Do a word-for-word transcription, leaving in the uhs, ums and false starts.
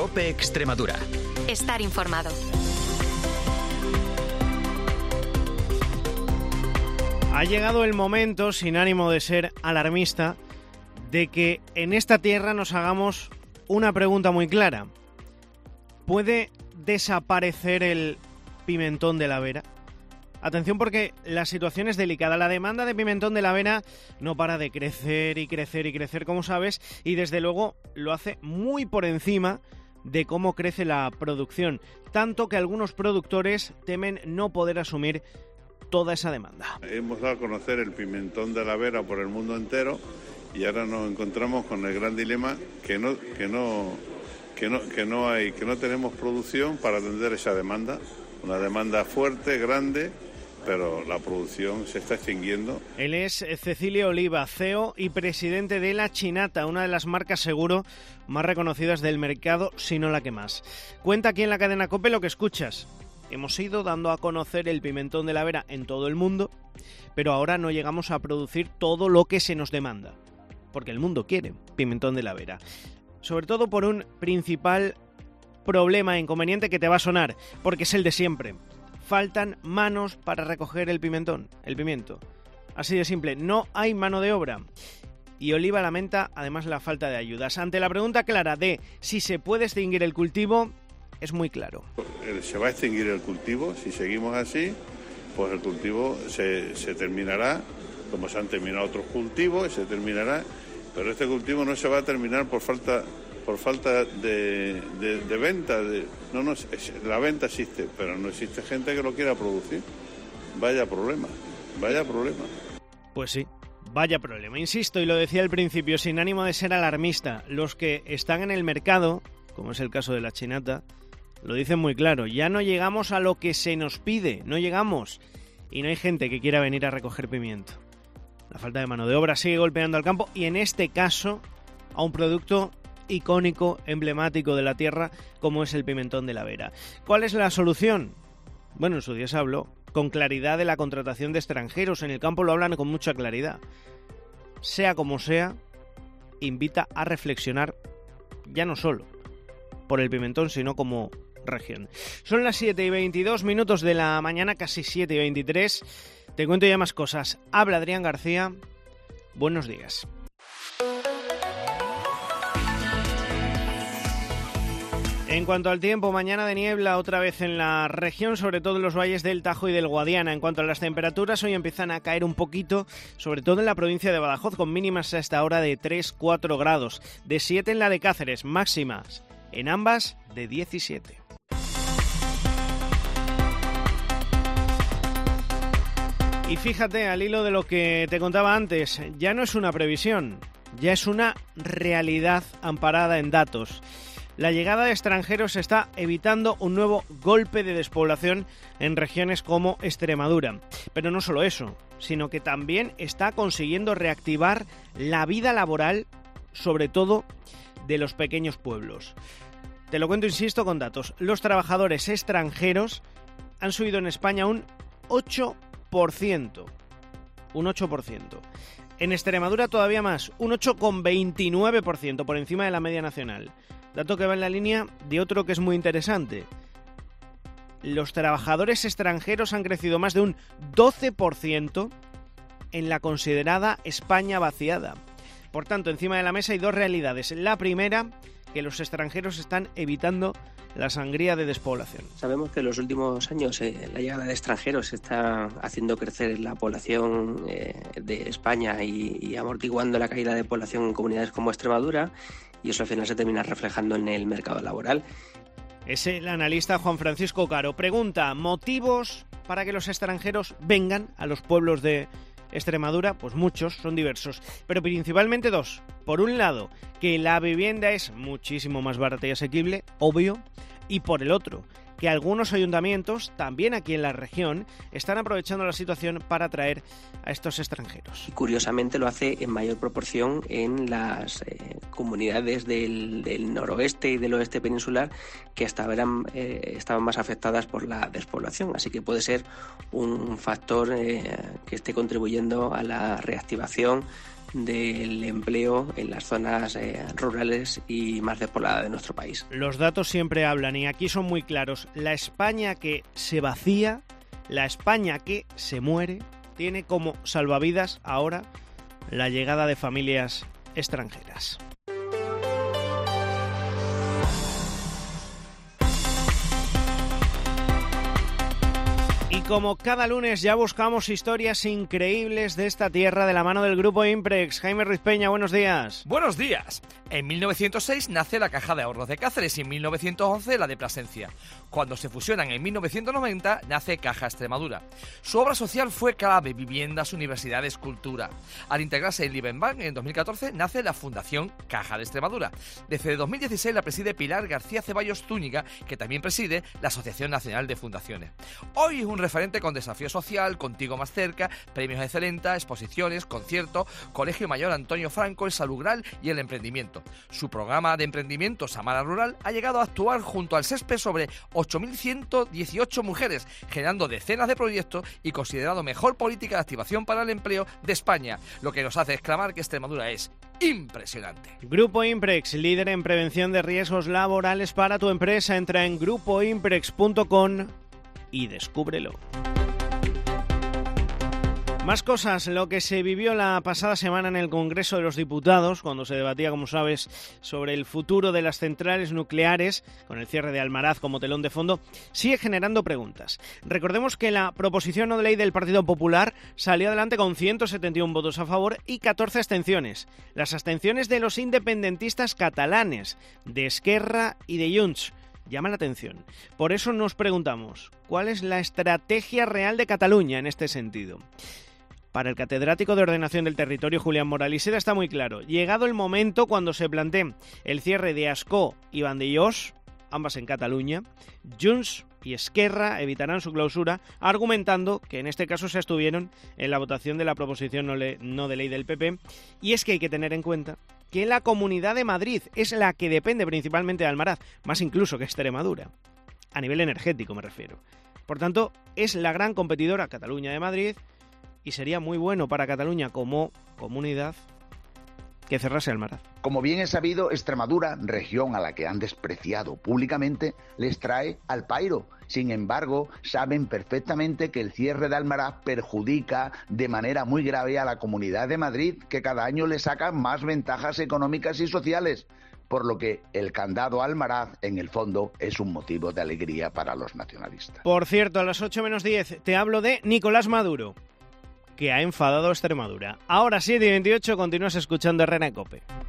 COPE Extremadura. Estar informado. Ha llegado el momento, sin ánimo de ser alarmista, de que en esta tierra nos hagamos una pregunta muy clara. ¿Puede desaparecer el pimentón de la Vera? Atención, porque la situación es delicada. La demanda de pimentón de la Vera no para de crecer y crecer y crecer, como sabes, y desde luego lo hace muy por encima de cómo crece la producción, tanto que algunos productores temen no poder asumir toda esa demanda. Hemos dado a conocer el pimentón de la Vera por el mundo entero y ahora nos encontramos con el gran dilema que no que no que no que no hay que no tenemos producción para atender esa demanda, una demanda fuerte, grande, pero la producción se está extinguiendo. Él es Cecilio Oliva, C E O y presidente de La Chinata, una de las marcas seguro más reconocidas del mercado, si no la que más. Cuenta aquí en la cadena COPE lo que escuchas. Hemos ido dando a conocer el pimentón de la Vera en todo el mundo, pero ahora no llegamos a producir todo lo que se nos demanda, porque el mundo quiere pimentón de la Vera. Sobre todo por un principal problema e inconveniente que te va a sonar, porque es el de siempre. Faltan manos para recoger el pimentón, el pimiento. Así de simple, no hay mano de obra. Y Oliva lamenta además la falta de ayudas. Ante la pregunta clara de si se puede extinguir el cultivo, es muy claro. Se va a extinguir el cultivo, si seguimos así, pues el cultivo se, se terminará, como se han terminado otros cultivos, se terminará, pero este cultivo no se va a terminar por falta por falta de, de, de venta. De, no, no, la venta existe, pero no existe gente que lo quiera producir. Vaya problema, vaya problema. Pues sí, vaya problema. Insisto, y lo decía al principio, sin ánimo de ser alarmista, los que están en el mercado, como es el caso de La Chinata, lo dicen muy claro, ya no llegamos a lo que se nos pide, no llegamos. Y no hay gente que quiera venir a recoger pimiento. La falta de mano de obra sigue golpeando al campo y en este caso a un producto icónico, emblemático de la tierra como es el pimentón de la Vera. ¿Cuál es la solución? Bueno, en su día se habló con claridad de la contratación de extranjeros. En el campo lo hablan con mucha claridad. Sea como sea, invita a reflexionar ya no solo por el pimentón, sino como región. Son las siete y veintidós minutos de la mañana, casi siete y veintitrés. Te cuento ya más cosas. Habla Adrián García. Buenos días. En cuanto al tiempo, mañana de niebla otra vez en la región, sobre todo en los valles del Tajo y del Guadiana. En cuanto a las temperaturas, hoy empiezan a caer un poquito, sobre todo en la provincia de Badajoz, con mínimas a esta hora de tres a cuatro grados, de siete en la de Cáceres, máximas en ambas de diecisiete. Y fíjate, al hilo de lo que te contaba antes, ya no es una previsión, ya es una realidad amparada en datos. La llegada de extranjeros está evitando un nuevo golpe de despoblación en regiones como Extremadura. Pero no solo eso, sino que también está consiguiendo reactivar la vida laboral, sobre todo de los pequeños pueblos. Te lo cuento, insisto, con datos. Los trabajadores extranjeros han subido en España un ocho por ciento. Un ocho por ciento. En Extremadura todavía más, un ocho coma veintinueve por ciento, por encima de la media nacional. Dato que va en la línea de otro que es muy interesante. Los trabajadores extranjeros han crecido más de un doce por ciento en la considerada España vaciada. Por tanto, encima de la mesa hay dos realidades. La primera, que los extranjeros están evitando la sangría de despoblación. Sabemos que en los últimos años eh, la llegada de extranjeros está haciendo crecer la población eh, de España y, y amortiguando la caída de población en comunidades como Extremadura, y eso al final se termina reflejando en el mercado laboral. Es el analista Juan Francisco Caro. Pregunta, ¿motivos para que los extranjeros vengan a los pueblos de Extremadura? Pues muchos, son diversos, pero principalmente dos. Por un lado, que la vivienda es muchísimo más barata y asequible, obvio, y por el otro, que algunos ayuntamientos, también aquí en la región, están aprovechando la situación para atraer a estos extranjeros. Y curiosamente lo hace en mayor proporción en las eh, comunidades del, del noroeste y del oeste peninsular, que hasta ahora eran, eh, estaban más afectadas por la despoblación. Así que puede ser un factor eh, que esté contribuyendo a la reactivación del empleo en las zonas eh, rurales y más despobladas de nuestro país. Los datos siempre hablan y aquí son muy claros. La España que se vacía, la España que se muere, tiene como salvavidas ahora la llegada de familias extranjeras. Y como cada lunes ya buscamos historias increíbles de esta tierra de la mano del Grupo Imprex. Jaime Ruiz Peña, buenos días. Buenos días. En mil novecientos seis nace la Caja de Ahorros de Cáceres y en mil novecientos once la de Plasencia. Cuando se fusionan en mil novecientos noventa nace Caja Extremadura. Su obra social fue clave: viviendas, universidades, cultura. Al integrarse en Libenbank en dos mil catorce nace la Fundación Caja de Extremadura. Desde dos mil dieciséis la preside Pilar García Ceballos Zúñiga, que también preside la Asociación Nacional de Fundaciones. Hoy es un referente con desafío social, Contigo Más Cerca, premios Excelenta, exposiciones, conciertos, Colegio Mayor Antonio Franco, el Salugral y el emprendimiento. Su programa de emprendimiento Samara Rural ha llegado a actuar junto al SESPE sobre ocho mil ciento dieciocho mujeres, generando decenas de proyectos y considerado mejor política de activación para el empleo de España, lo que nos hace exclamar que Extremadura es impresionante. Grupo Imprex, líder en prevención de riesgos laborales para tu empresa. Entra en grupo imprex punto com y descúbrelo. Más cosas, lo que se vivió la pasada semana en el Congreso de los Diputados, cuando se debatía, como sabes, sobre el futuro de las centrales nucleares, con el cierre de Almaraz como telón de fondo, sigue generando preguntas. Recordemos que la proposición no de ley del Partido Popular salió adelante con ciento setenta y uno votos a favor y catorce abstenciones. Las abstenciones de los independentistas catalanes, de Esquerra y de Junts. Llama la atención. Por eso nos preguntamos, ¿cuál es la estrategia real de Cataluña en este sentido? Para el catedrático de Ordenación del Territorio, Julián Moraliseda, está muy claro. Llegado el momento cuando se plantee el cierre de Ascó y Vandellós, ambas en Cataluña, Junts y Esquerra evitarán su clausura, argumentando que en este caso se abstuvieron en la votación de la proposición no, le, no de ley del P P. Y es que hay que tener en cuenta que la Comunidad de Madrid es la que depende principalmente de Almaraz, más incluso que Extremadura, a nivel energético me refiero. Por tanto, es la gran competidora Cataluña de Madrid y sería muy bueno para Cataluña como comunidad que cerrase Almaraz. Como bien es sabido, Extremadura, región a la que han despreciado públicamente, les trae al pairo. Sin embargo, saben perfectamente que el cierre de Almaraz perjudica de manera muy grave a la Comunidad de Madrid, que cada año le saca más ventajas económicas y sociales. Por lo que el candado a Almaraz, en el fondo, es un motivo de alegría para los nacionalistas. Por cierto, a las ocho menos diez te hablo de Nicolás Maduro, que ha enfadado a Extremadura. Ahora siete y veintiocho, continúas escuchando Herrera en COPE.